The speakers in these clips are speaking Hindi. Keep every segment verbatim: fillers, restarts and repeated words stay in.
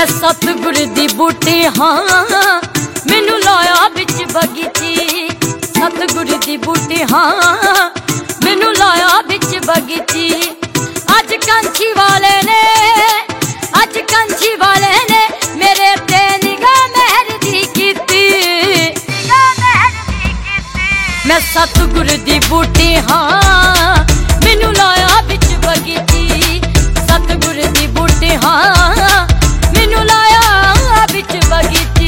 मैं सतगुर दी बूटी हाँ मैनू लाया बिच बगीची। सतगुर दी बूटी हाँ मैनू लाया बिच बगीची। अज कंछी वाले ने अज कंछी वाले ने मेरे ते निगाह मेहर दी कीती। मैं सतगुर दी बूटी हाँ मैनू लाया बिच बगीची। सतगुर दी बूटी हाँ मैनू लाया बिच बगीची।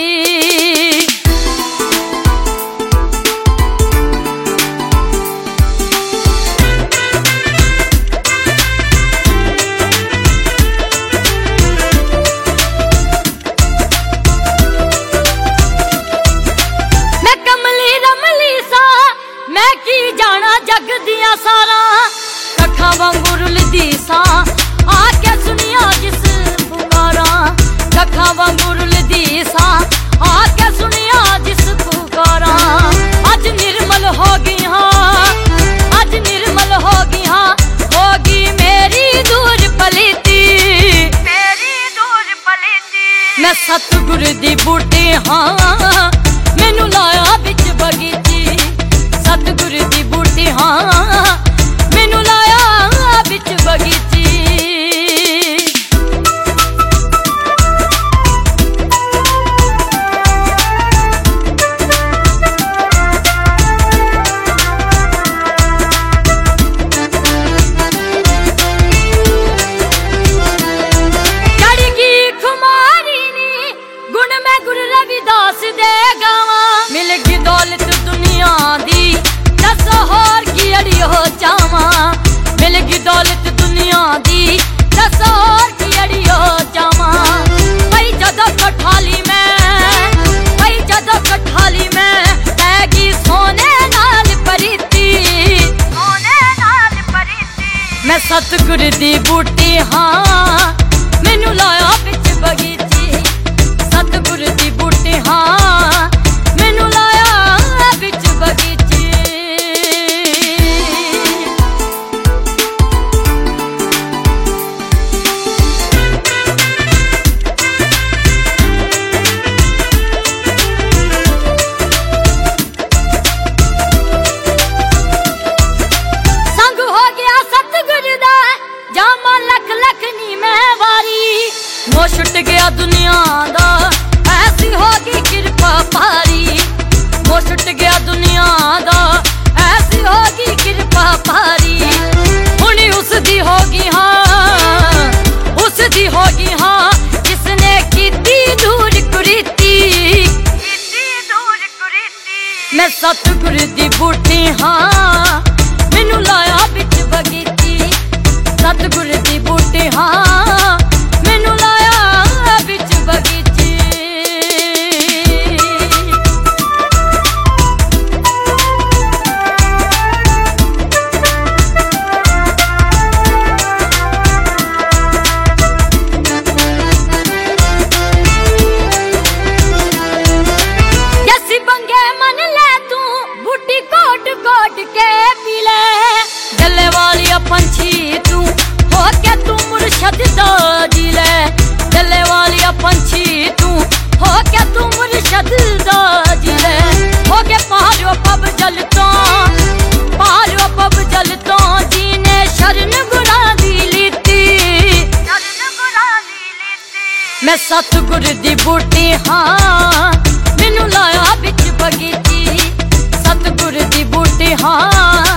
मैं कमली रमली सा मैं की जाना जग दिया सारा। कखा वांगू रुलदी सा आके सुनिया जिस पुकारा। कखा वांगू रुलदी सा आके सुनिया जिस पुकारा। अज निर्मल हो गई हाँ अज निर्मल हो गई हाँ होगी मेरी दूर पलीती। मेरी दूर पलीती। मैं सतगुर दी बूटी हाँ मैनू लाया बिच बगीची। सतगुर दी बूटी हाँ मैनू लाया बिच बगीची। चढ़गी खुमारी नी गुण मैं गुरु रविदास दे गावा। मिल गई दौलत दुनिया दी दस होर की अड़ी हो जावा। मिल गई दौलत दुनिया दी दस होर की अड़ी हो जावा। भाई जदों कठाली में भाई जदों कठाली में पैगी सोने नाल परीती। सोने नाल परीती। मैं सतगुर दी बूटी हाँ मैनू लाया बिच बगीची। सतगुर दी बूटी हाँ मैनू लाया बिच बगीची। संग हो गया सतगुर दा जामा लख लख नी मैं वारी। वो छुट गया दुनिया दा ऐसी होगी कृपा पारी। वो छुट गया दुनिया दा ऐसी होगी कृपा पारी। हुनी उस दी होगी हाँ उस दी होगी हाँ जिसने कीती दूर कुरीती। मैं सतगुर दी बूटी हाँ मैनू लाया बिच बगीची। सतगुर दी बूटी हाँ मैनू लाया बिच बगीची। जैसी बंगे मन ले तू बूटी कोट कोट के पी ले। गले वाली पंछी तू हो के तू मुर्शद दा जी ले। गले वाली पंछी तू हो के तू मुर्शद दा जी ले। हो के पहाड़ों पब जल तो पहाड़ों पब जल तो जीने शरण गुरा दी लीती। मैं सतगुर दी बूटी हाँ मैनू लाया बिच बगीची। सतगुर दी बूटी हाँ